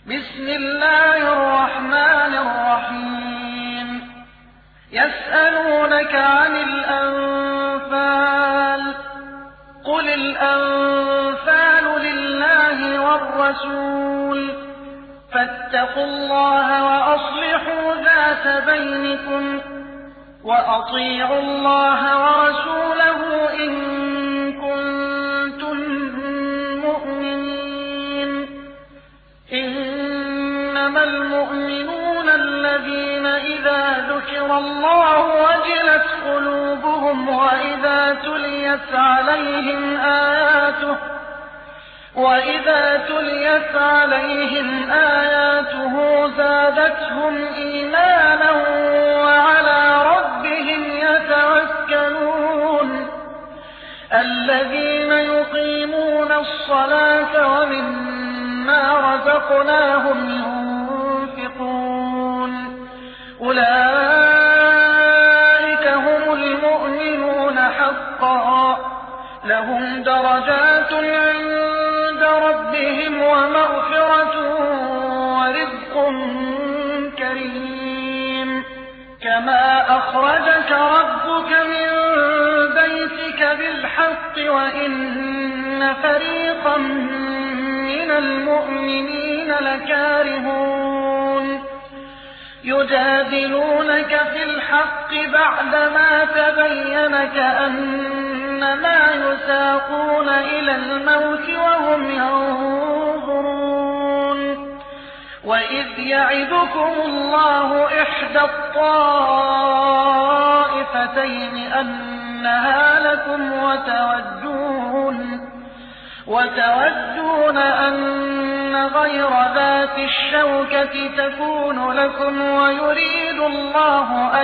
بسم الله الرحمن الرحيم يسألونك عن الأنفال قل الأنفال لله والرسول فاتقوا الله وأصلحوا ذات بينكم وأطيعوا الله ورسوله إن كنتم مؤمنين إنما المؤمنون الذين إذا ذكر الله وجلت قلوبهم وإذا تليت عليهم آياته زادتهم إيمانا وعلى ربهم يتوكلون الذين يقيمون الصلاة ومما رزقناهم ينفقون أولئك هم المؤمنون حقا لهم درجات عند ربهم ومغفرة ورزق كريم كما أخرجك ربك من بيتك بالحق وإن فريقا من المؤمنين لكارهون يجادلونك في الحق بعدما تبين كأنما يساقون إلى الموت وهم ينظرون وإذ يعدكم الله إحدى الطائفتين أنها لكم وتودون أن غير ذات الشوكة تكون لكم ويريد الله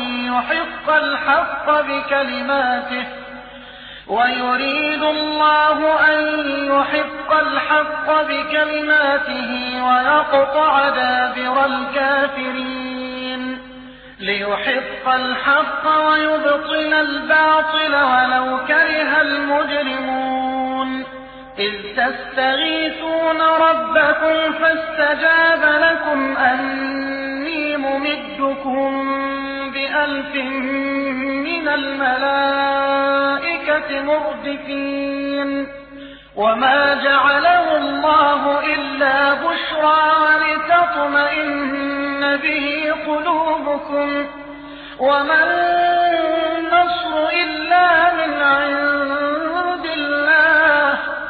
أن يحق الحق بكلماته ويقطع دابر الكافرين ليحق الحق ويبطل الباطل ولو كره المجرمون إذ تستغيثون ربكم فاستجاب لكم أني ممدكم ب1000 من الملائكة مردفين وما جعله الله إلا بشرى ولتطمئن به قلوبكم وما النصر إلا من عند الله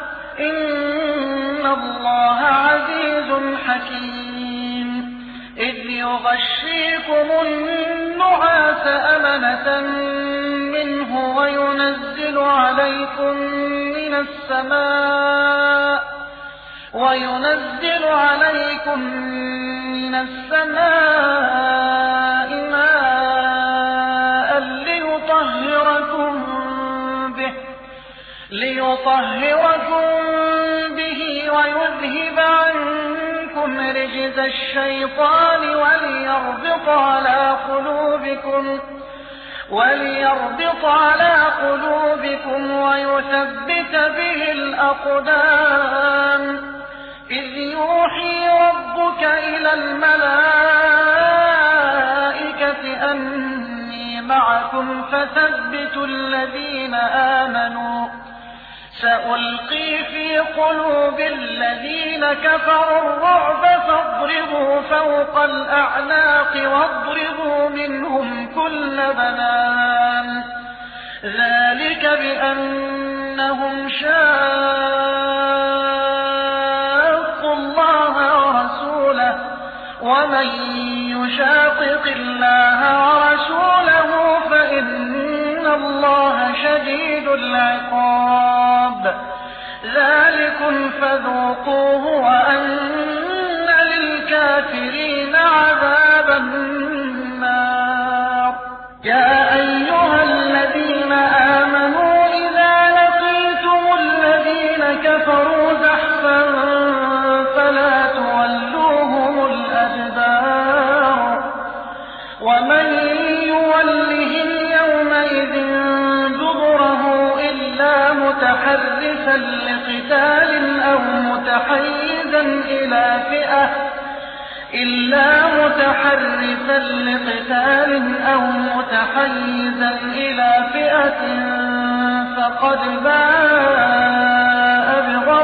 إن الله عزيز حكيم إذ يغشيكم النعاس أمنة منه وينزل عليكم من السماء ماء ليطهركم به ويذهب عنكم رجز الشيطان وليربط على قلوبكم ويثبت به الأقدام إذ يوحي ربك إلى الملائكة أني معكم فثبتوا الذين آمنوا سألقي في قلوب الذين كفروا الرعب فاضربوا فوق الأعناق واضربوا منهم كل بنان ذلك بأنهم شاقوا الله ورسوله ومن يشاقق الله ورسوله فإن الله شديد العقاب ذلكم فذوقوه وأن للكافرين عذاب النار يا أيها الذين آمنوا إذا لقيتم الذين كفروا زحفا فلا تولوهم الأدبار ومن يولهم يومئذ دبره إلا متحرفا لقتال أو متحيزا إلى فئة إلا متحرفا لقتال أو متحيزا إلى فئة فقد باء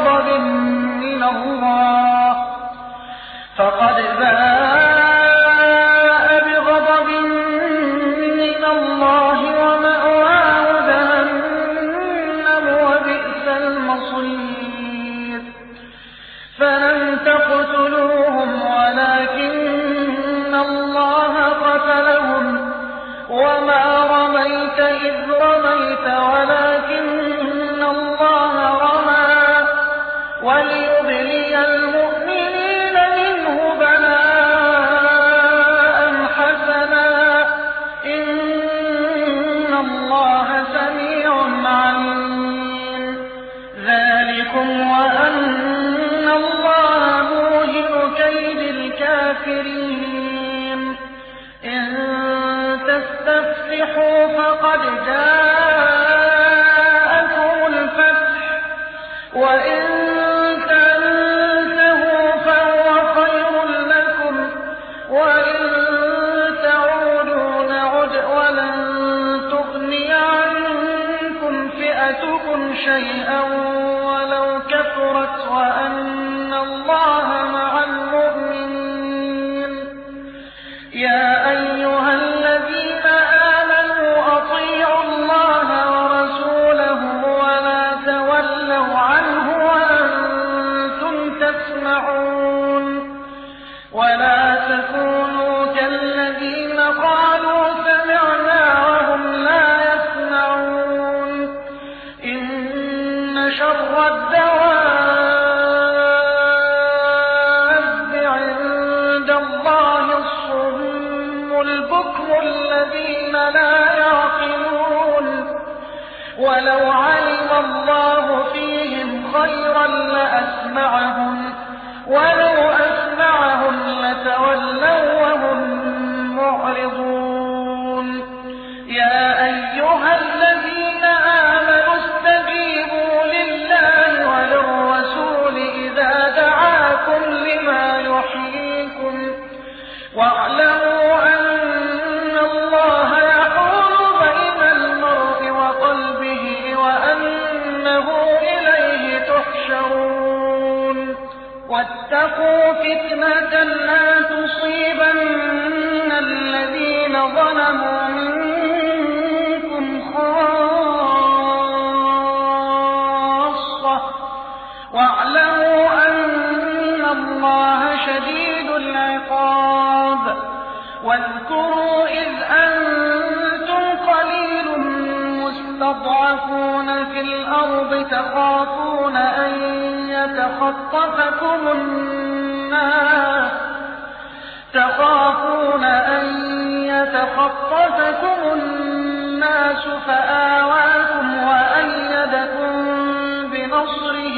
بغضب من الله ومأواه جهنم وبئس المصير فلم تقتلوهم ولكن الله قتلهم وما رميت إذ رميت ولكن الله رمى وليبلي المؤمنين منه بلاء حسنا إن الله سميع عليم ذلكم وأن الله موهن كيد الكافرين إن تستفتحوا فقد جاءكم الفتح وإن تنتهوا فهو خير لكم وإن تعودوا نعد ولن تغني عنكم فئتكم شيئا ولو كثرت وأن الله مع المؤمنين يا أيها الذين آمنوا أطيعوا الله ورسوله ولا تولوا عنه وأنتم تسمعون ولا تكونوا كالذين قالوا سمعنا وهم لا يسمعون إن شر الدواب عند الله الصم البكم الذين لا يعقلون ولو علم الله فيهم خيرا لأسمعهم ولو أسمعهم لتولوا وهم معرضون يا أيها الذين آمنوا استجيبوا لله وللرسول إذا دعاكم لما يحييكم واعلموا أن الله يحول بين المرء وقلبه وأنه إليه تحشرون واتقوا فتنة لا تصيبن الذين ظلموا منكم خاصة واعلموا أن الله شديد العقاب واذكروا إذ أنتم قليل مستضعفون في الأرض تخافون أن يتخطفكم الناس فآواكم وأيدكم بنصره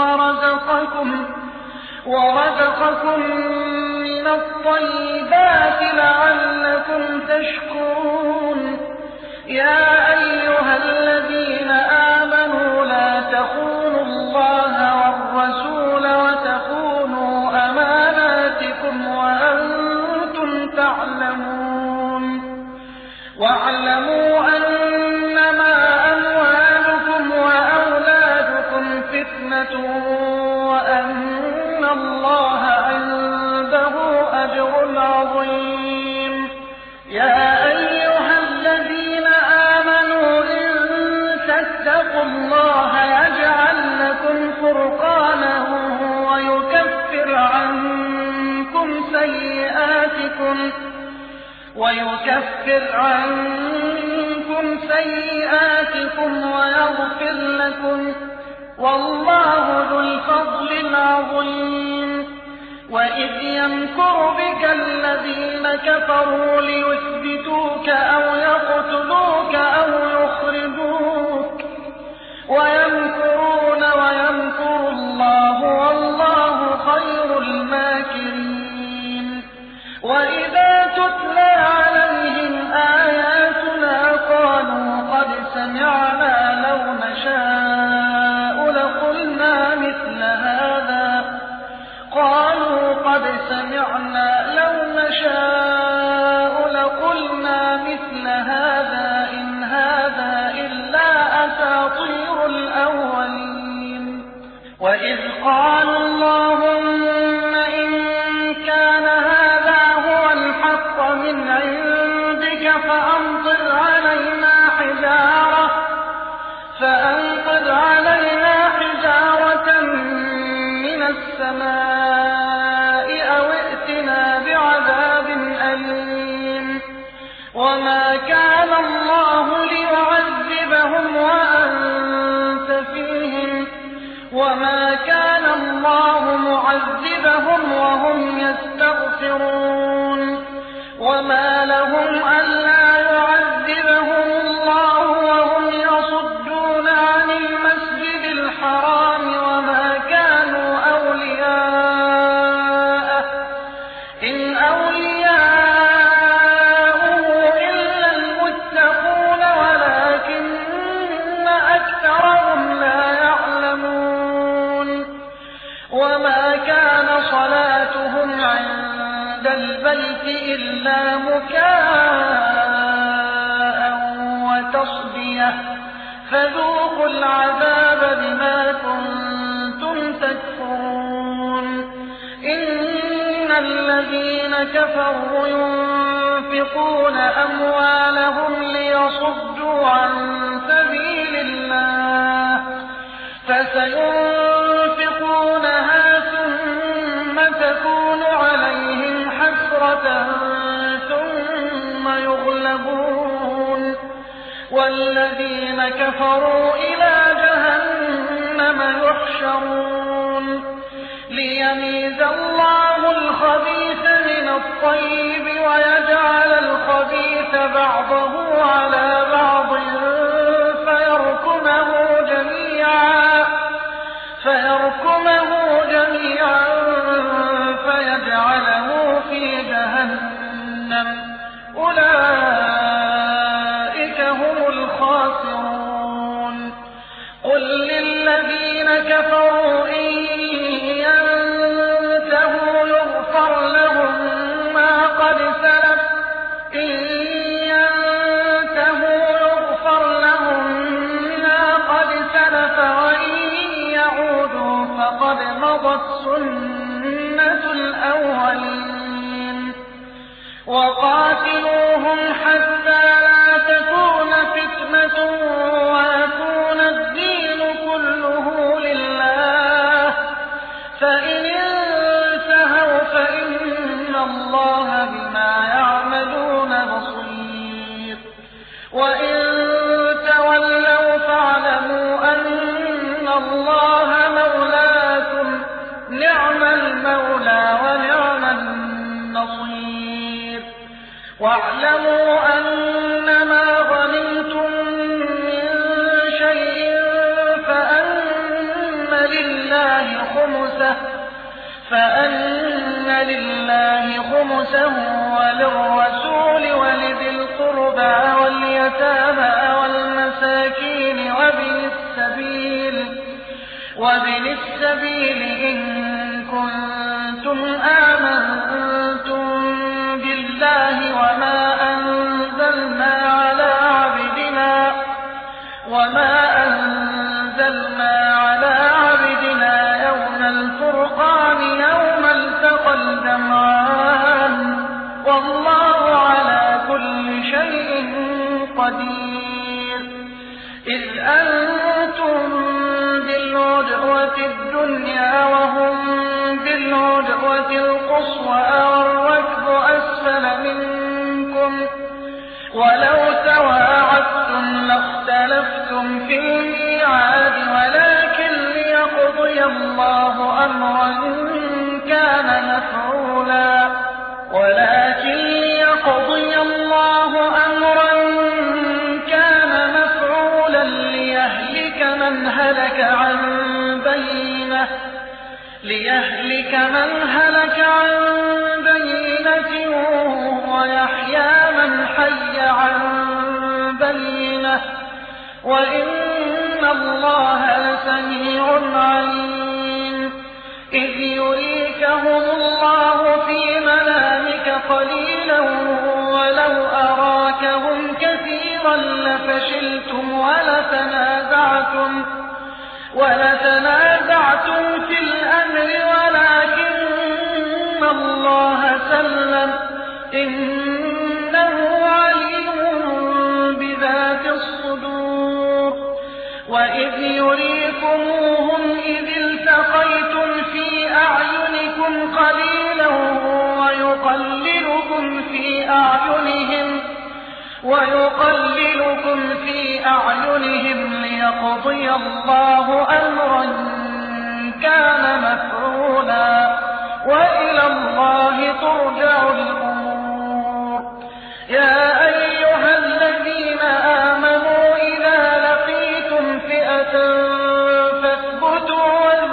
ورزقكم من الطيبات لعلكم تشكرون يا أيها الذين آمنوا لا تخونوا الله والرسول وتخونوا أماناتكم وأنتم تعلمون واعلموا أنما أموالكم وأولادكم فتنة وأن الله عنده أجر عظيم يا أيها الذين آمنوا إن تتقوا الله يجعل لكم فرقانا ويكفر عنكم سيئاتكم ويغفر لكم والله ذو الفضل العظيم وإذ يمكر بك الذين كفروا ليثبتوك أو يقتلوك أو يخرجوك ويمكرون ويمكر الله والله خير الماكرين وإذا تتلى عليهم آياتنا قالوا قد سمعنا لو نشاء لقلنا مثل هذا قالوا قد سمعنا لو نشاء لقلنا مثل هذا إن هذا إلا أساطير الأولين وإذ قالوا اللهم إن كان هذا هو الحق من عندك فأمطر علينا حجارة من السماء أو ائتنا بعذاب أليم وما كان الله ليعذبهم وأنت فيهم وما كان الله معذبهم وهم يستغفرون وما لهم ألا يعذبهم الله وهم يصدون عن المسجد الحرام وما كانوا أولياءه إن أولياؤه إلا المتقون ولكن أكثرهم لا يعلمون وما كان صلاتهم عند البيت إلا مكاء وتصدية فذوقوا العذاب بما كنتم تكفرون إن الذين كفروا ينفقون أموالهم ليصدوا عن سبيل الله فسينفقونها ثم تكون عليهم حسرة ثم يغلبون والذين كفروا إلى جهنم يحشرون ليميز الله الخبيث من الطيب ويجعل الخبيث بعضه على بعض فيركمه جميعا فيجعله في جهنم أولئك هم الخاسرون قل للذين كفروا إن ينتهوا يغفر لهم ما قد سلف وإن يعودوا فقد مضت سنة الأولين وقاتلوهم حتى لا تكون فتنة ويكون الدين كله لله فإن انتهوا فإن الله بما يعملون بصير وإن تولوا فاعلموا أن الله مولاكم نعم المولى ونعم النصير واعلموا أنما غنمتم من شيء فأن لله خمسه وللرسول ولذي القربى واليتامى والمساكين وابن السبيل إن كنتم آمنتم بالله وما أنزلنا على عبدنا يوم الفرقان يوم التقى الجمعان والله على كل شيء قدير إذ أنتم بالعدوة الدنيا وهم بالعدوة القصوى والركب أسفل منكم ولو تواعدتم لاختلفتم في الميعاد ولكن ليقضي الله أمرا كان مفعولا ليهلك من هلك عن بينة ويحيى من حي عن بينة وإن الله لسميع عليم إذ يريكهم الله قليلا ولو أراكهم كثيرا لفشلتم ولتنازعتم في الأمر ولكن الله سلم إنه عليم بذات الصدور وإذ يريكموهم إذ التقيتم في أعينكم قليلا ويقللكم في أعينهم ليقضي الله أمرا كان مفعولا وإلى الله ترجع الأمور يا أيها الذين آمنوا إذا لقيتم فئة فاثبتوا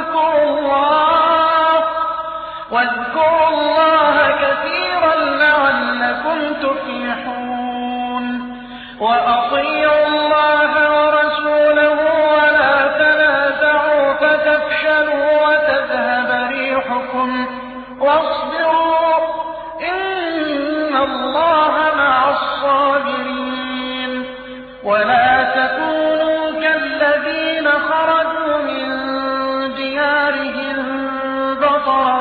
واذكروا الله كثيرا لعلكم تفلحون وأطيعوا الله ورسوله ولا تنازعوا فتفشلوا وتذهب ريحكم واصبروا إن الله مع الصابرين ولا تكونوا كالذين خرجوا من ديارهم بطرا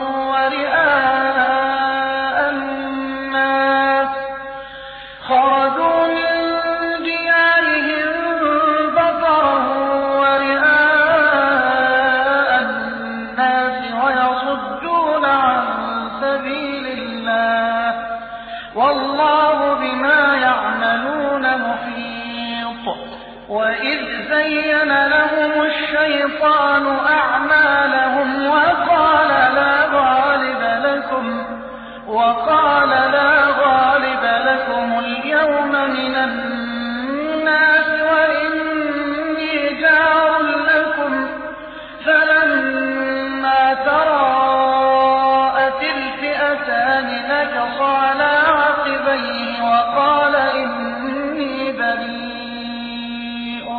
والله بما يعملون محيط وإذ زين لهم الشيطان أعمالهم وقال لا غالب لكم اليوم من الناس وإني جار لكم فلما تراءت الفئتان نكص على عقبيه وقال إني بريء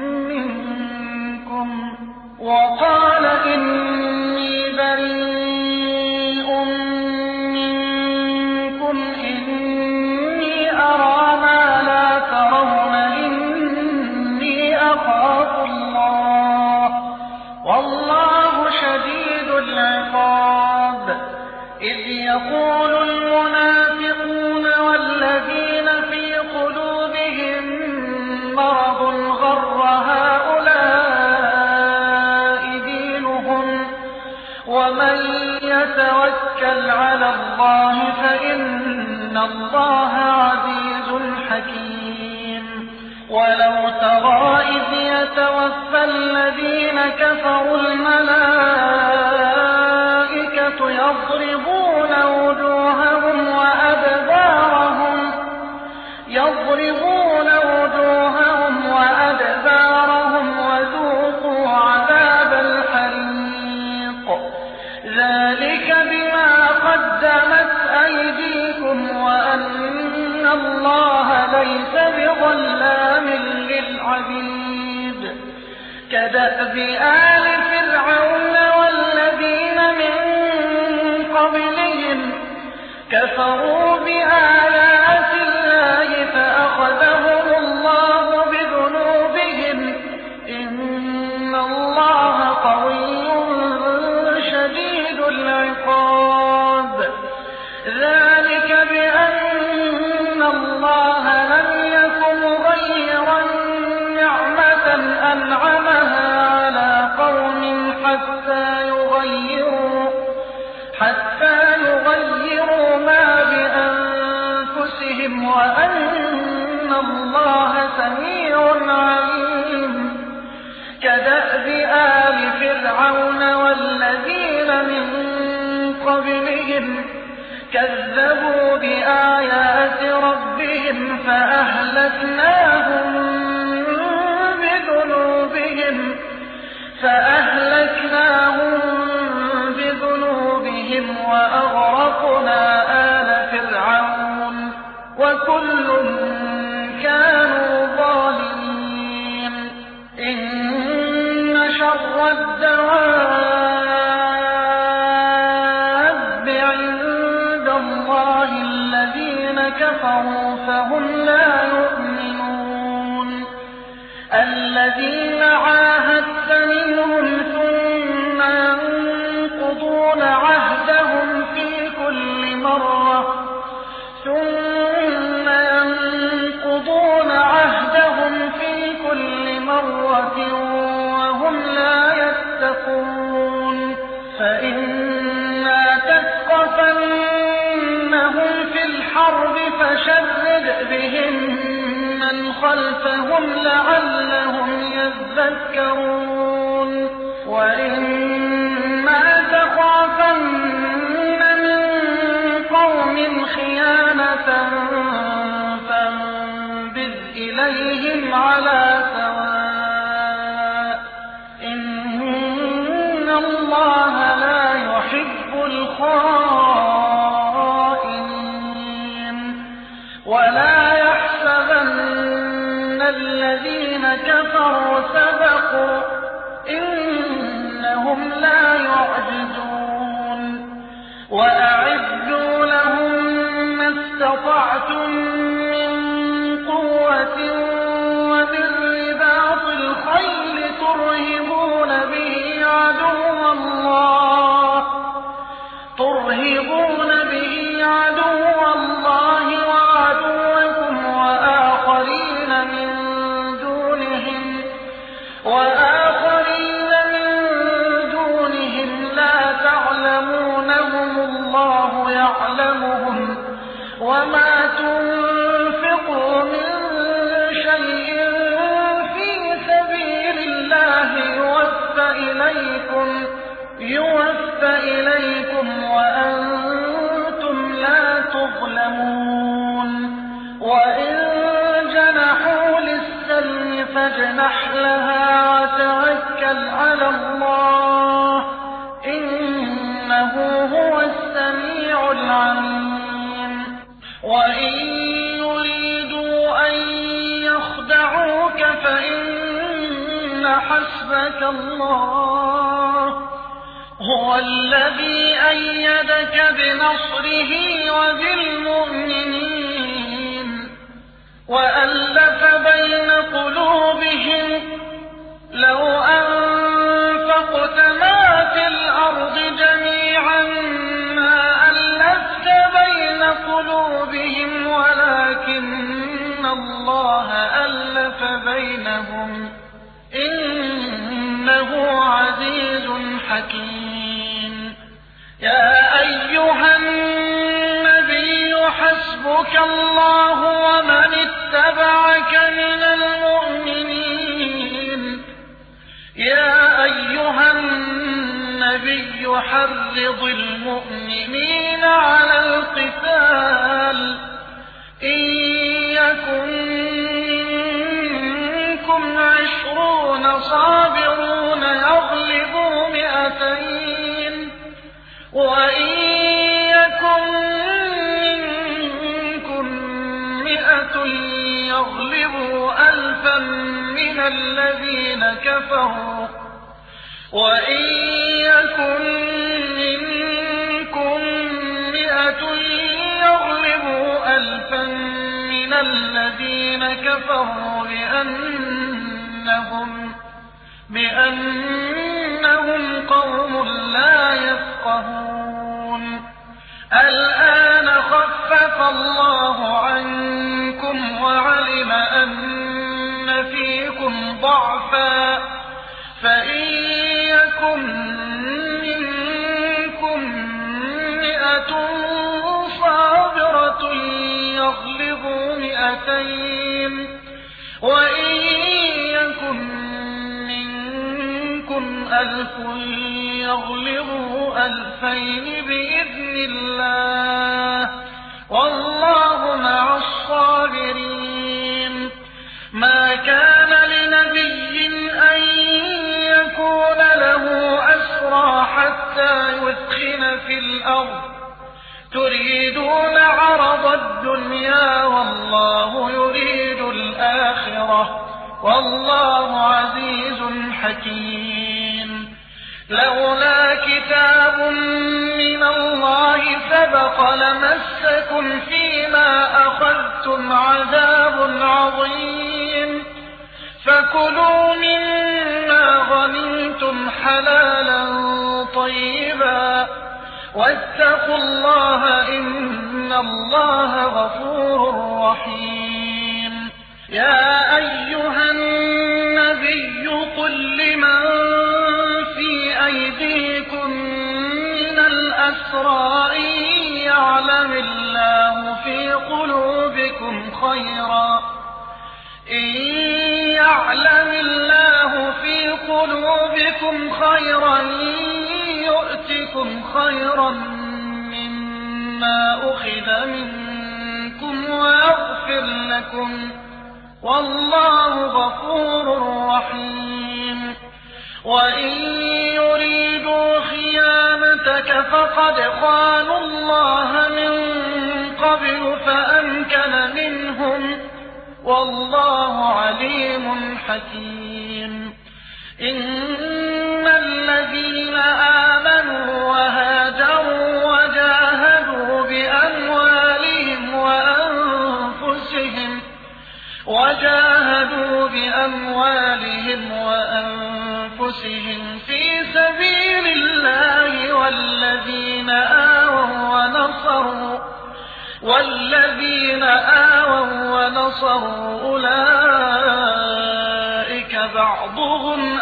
منكم إني أرى ما لا ترون إني أخاف الله والله شديد العقاب إذ يقول المنافقون والذين في قلوبهم مرض غر هؤلاء دينهم ومن يتوكل على الله فإن الله عزيز حكيم ولو ترى إذ يتوفى الذين كفروا الملائكة يضربون وجوههم وأدبارهم وذوقوا عذاب الحريق ذلك بما قدمت أيديكم وأن الله ليس بظلام للعبيد كدأب آل فرعون والذين من قبلهم كفروا بآيات الله فأخذهم الله بذنوبهم إن الله قوي شديد العقاب ذلك بأن الله لم يكن مغيرا نعمة أنعمها على قوم حتى يغيروا ما بأنفسهم وأن الله سميع عليم كدأب آل فرعون والذين من قبلهم كذبوا بآيات ربهم فأهلكناهم بذنوبهم وأغرقنا آل فرعون وكل كانوا ظالمين إن شر الدواب عند الله كفروا فهم لا يؤمنون الذين عاهدت منهم ثم ينقضون عهدهم في كل مرة وهم لا يتقون فإما تثقفنهم في الحرب فشرد بهم من خلفهم لعلهم يذكرون وإما تخافن من قوم خيانة فانبذ إليهم على سواء إن الله لا يحب الخائنين ولا يحسبن الذين كفروا سبقوا إنهم لا يعجزون وأعدوا لهم ما استطعتم من قوة ومن رباط الخيل ترهبون به عدو الله وعدوكم وآخرين من دونهم لا تعلمونهم الله يعلمهم وما تنفقوا من شيء في سبيل الله يوفى إليكم وأنتم لا تظلمون وإن جنحوا للسلم فاجنح لها وتوكل على الله إنه هو السميع العليم وإن يريدوا أن يخدعوك فإن حسبك الله هو الذي أيدك بنصره وبالمؤمنين وألف بين قلوبهم لو أنفقت ما في الأرض جميعا ما ألفت بين قلوبهم ولكن الله ألف بينهم إنه عزيز حكيم يا أيها النبي حسبك الله ومن اتبعك من المؤمنين يا أيها النبي حرض المؤمنين على القتال إن يكن منكم 20 صابرون يغلبوا 200 وإن يكن منكم 100 يغلبوا 1000 من الذين كفروا وإن يكن منكم 100 يغلبوا 1000 من الذين كفروا بأنهم قوم لا يفقهون الآن خفف الله عنكم وعلم أن فيكم ضعفا فإن يكن منكم 100 صابرة يغلبوا 200 وإن يكن منكم 1000 يغلبوا 2000 بإذن الله والله مع الصابرين ما كان لنبي أن يكون له أسرى حتى يثخن في الأرض تريدون عرض الدنيا والله يريد الآخرة والله عزيز حكيم لولا كتاب من الله سبق سبق لمسكم فيما أخذتم عذاب عظيم فكلوا مما غنمتم حلالا طيبا واتقوا الله إن الله غفور رحيم. يا أيها النبي قل لمن في أيديكم من الأسرى إن يعلم الله في قلوبكم خيرا يؤتكم خيرا مما أخذ منكم ويغفر لكم والله غفور رحيم. وإن يريدوا خيانتك فقد خانوا الله من قبل فأمكن منهم والله عليم حكيم. إن الذين آمنوا وهاجروا وجاهدوا بأموالهم وأنفسهم في سبيل الله والذين آووا ونصروا أولئك بعضهم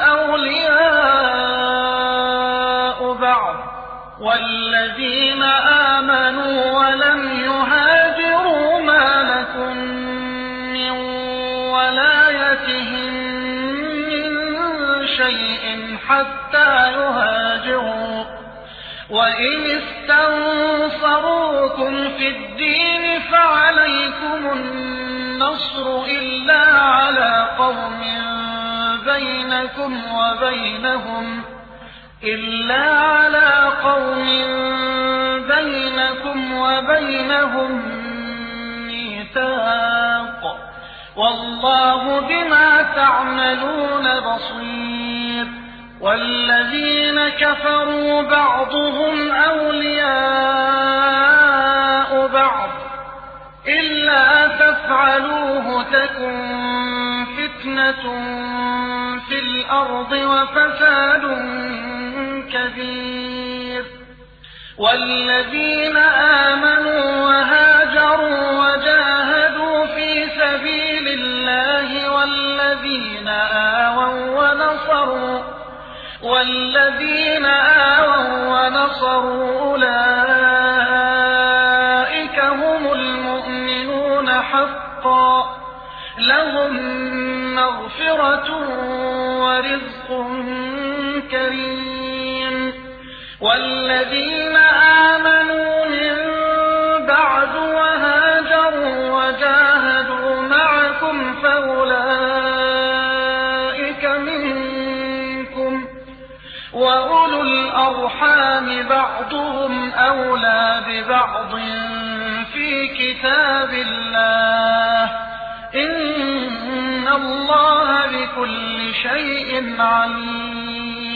أولياء بعض والذين آمنوا ولم يهاجروا ما لكم من ولايتهم من شيء حتى يهاجروا وإن استنصروكم في الدين فعليكم النصر إلا على قوم بينكم وبينهم ميثاق والله بما تعملون بصير. والذين كفروا بعضهم أولياء بعض إلا تفعلوه تكن فتنة في الأرض وفساد كبير. والذين آمنوا وهاجروا وجاهدوا في سبيل الله والذين آووا ونصروا أولئك هم المؤمنون حقا لهم مغفرة ورزق كريم. والذين آمنوا من بعد وهاجروا وجاهدوا معكم فأولئك منكم وأولو الأرحام بعضهم أولى ببعض في كتاب الله إن الله بكل شيء عليم.